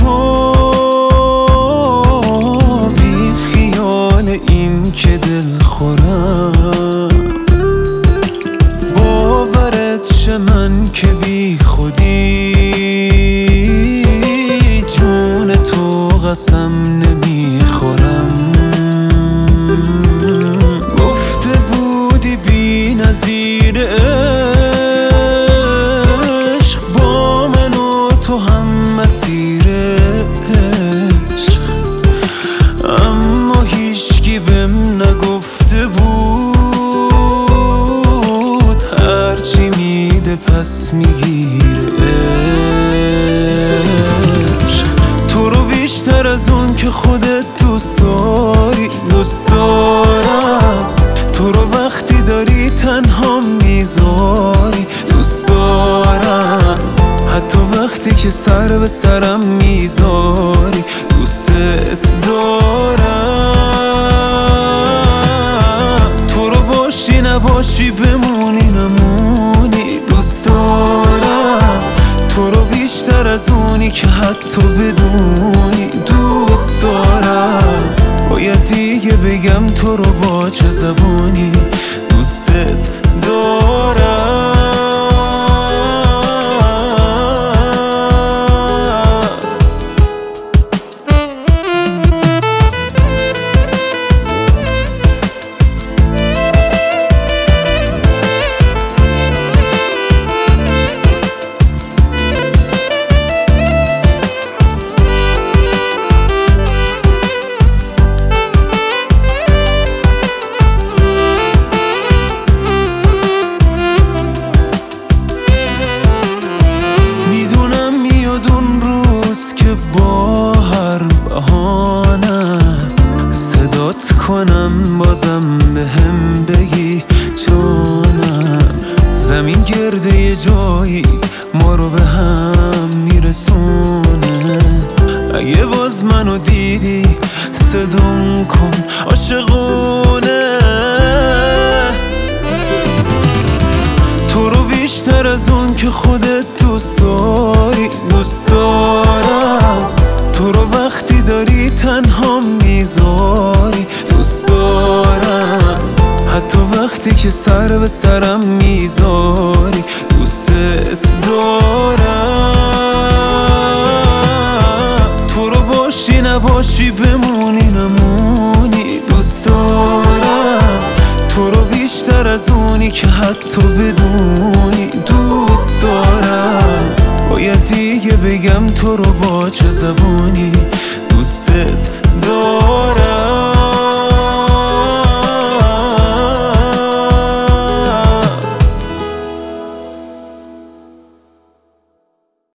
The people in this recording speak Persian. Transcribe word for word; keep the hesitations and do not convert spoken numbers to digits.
تو بی خیال این که دل خورم، باورت شه من که بی خودی جون تو قسم نمیخورم. گفته بودی بی نظیر عشق، با من و تو هم مسیر عشق، اما هیچکی بهم نگفته بود هرچی میده پس میگیره عشق. تو رو بیشتر از اون که خودت دوست داری دوست دارم، تو رو وقتی داری تنها میذاری دوست دارم، حتی وقتی که سر به سرم میذاری دوست دارم. تو رو باشی نباشی بمونی نمونی دوست دارم، تو رو بیشتر از اونی که حتی بدونی دوست دارم. باید دیگه بگم تو رو با چه زبانی دوستت دارم. با هر بهانه صدات کنم بازم بهم بگی جانم، زمین گرده یه جایی ما رو به هم میرسونه. اگه باز منو دیدی صدام کن عاشقونه. تو رو بیشتر از اون که خودت دوست داری دوست دارم، تو رو وقتی داری تنها میذاری دوست دارم، حتی وقتی که سر به سرم میذاری دوست دارم. تو رو باشی نباشی بمونی نمونی دوست دارم، تو رو بیشتر از اونی که حتی بدونی دوست دارم. باید دیگه بگم تو رو با چه زبانی دوست